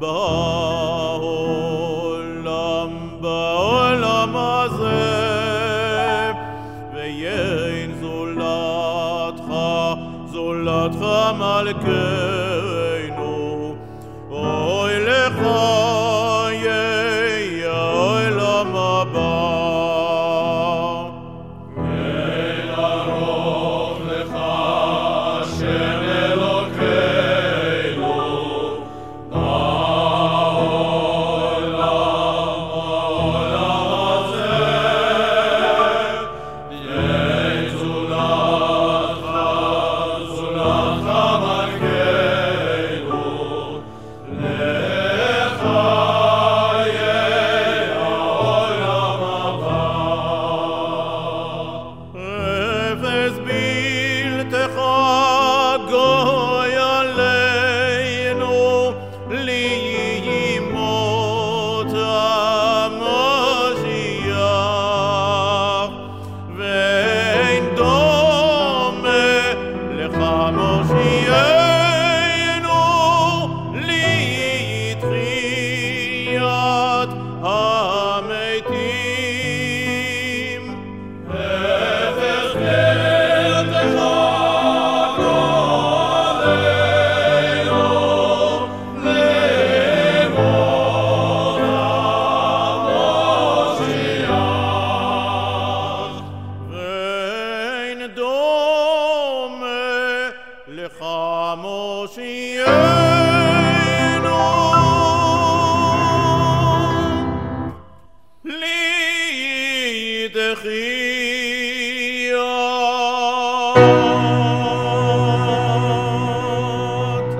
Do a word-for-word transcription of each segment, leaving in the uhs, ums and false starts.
בעולם, בעולם הזה, ואין זולתך, זולתך מלכנו. אוי לך יהיה העולם הבא. אל ארוך לך השם אלוקינו, בעולם, בעולם הזה, אין זולתך, זולתך מלכנו. לך יהיה העולם הבא. אפס בלתך גוי עלינו, לימות המשיח, ואין דומה לך מושיענו, לתחיית המתים. אפס בלתך גואלנו, לימות המשיח, ואין דומה לך מושיענו, לתחיית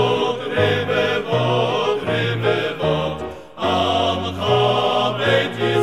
עמך בית